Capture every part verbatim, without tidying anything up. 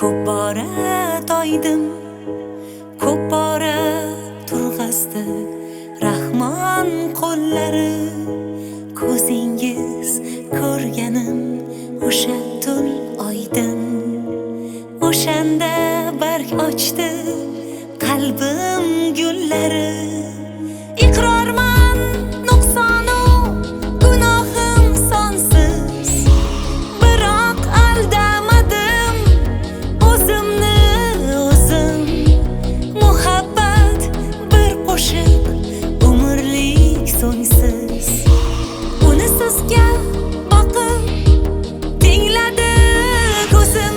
ko'p bora toydim, ko'p bora turg'azdi Rahmon qo'llari. Ko'zingiz ko'rganim o'sha tun oydin, o'shanda barg ochdi qalbim gullari. Iqrorman nuqsonu gunohim sonsiz, biroq aldamadim o'zimni o'zim. Muhabbat bir qo'shiq umrlik so'ngsiz, uni sizga boqib tingladi ko'zim.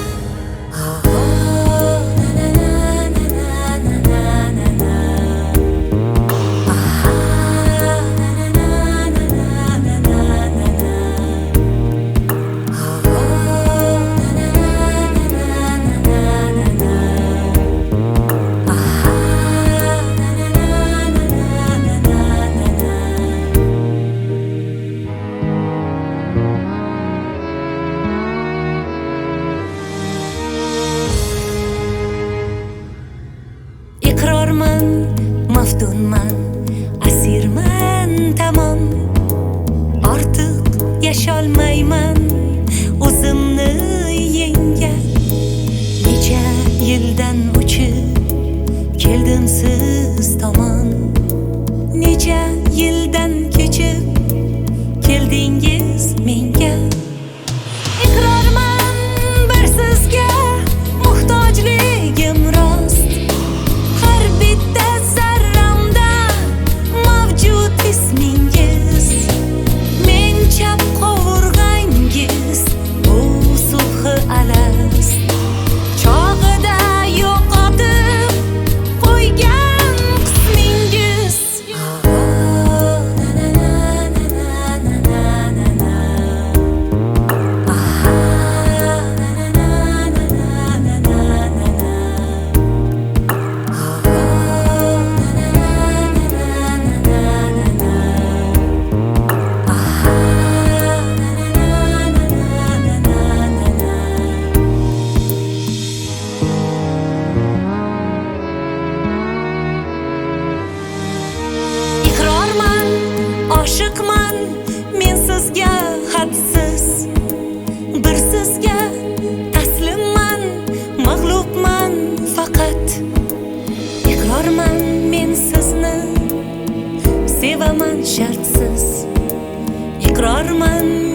Iqrorman, maftunman, asirman tamom. Ortiq yasholmayman o'zimni yengib. Necha yildan o'chib keldim siz tomon, necha yildan kechib keldingiz menga. Iqrorman, bir sizga muhtojligim rost. Bitta zarramda mavjud ismingiz, men chap qovurg'angiz, bu sulhi alast. Chog'ida yo'qotib qo'ygan qismingiz. Oshiqman men sizga hadsiz, bir sizga taslimman, mag'lubman faqat. Iqrorman men sizni sevaman shartsiz, iqrorman